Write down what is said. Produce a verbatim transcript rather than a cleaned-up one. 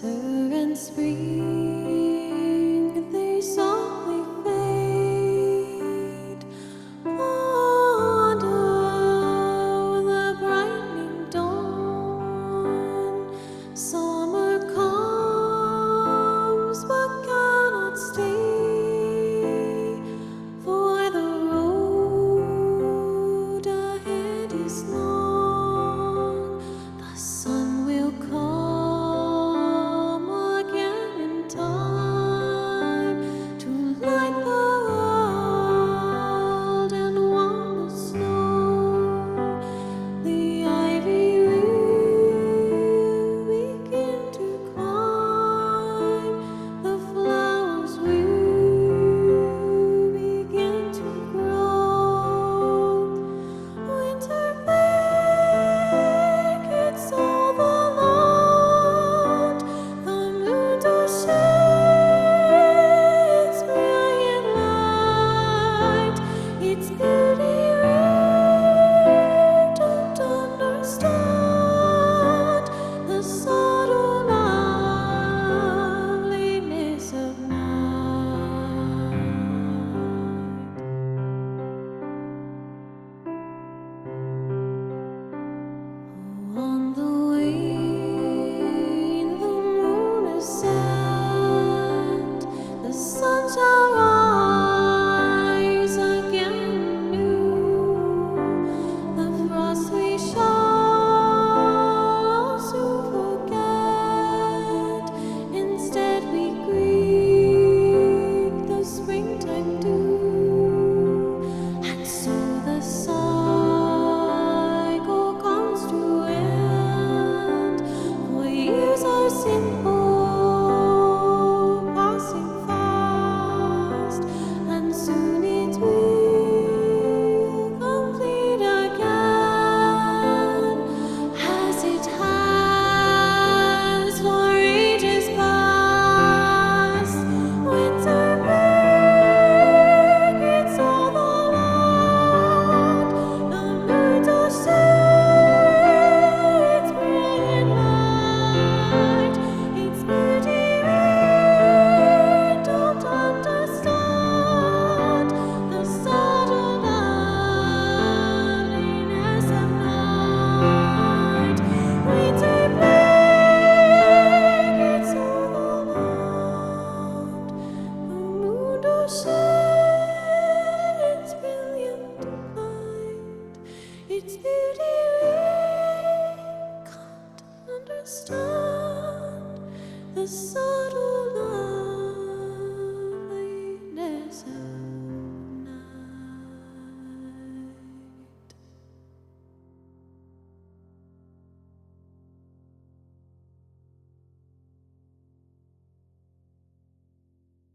Winter and spring, they softly fade under the brightening dawn. Summer comes but cannot stay, for the road ahead is long. The sun will come again in time to light the world and warm the snow. The ivy will begin to climb, the flowers will begin to grow. Winter blankets all the land, the moon does shed its brilliant light. Its beauty we don't understand, the subtle loveliness of night. On the wane, the moon is set, the sun shall rise again anew. The frost we shall soon forget, instead we greet the springtime dew. And so the cycle comes to end, for years are simple, passing fast, and soon it will complete again, as it has for ages past. Winter blankets all the land, the moon does shed its brilliant light. Its beauty we don't understand, the subtle loveliness of night. Winter blankets all the land, the moon does shed its brilliant light. Its beauty we can't understand, the subtle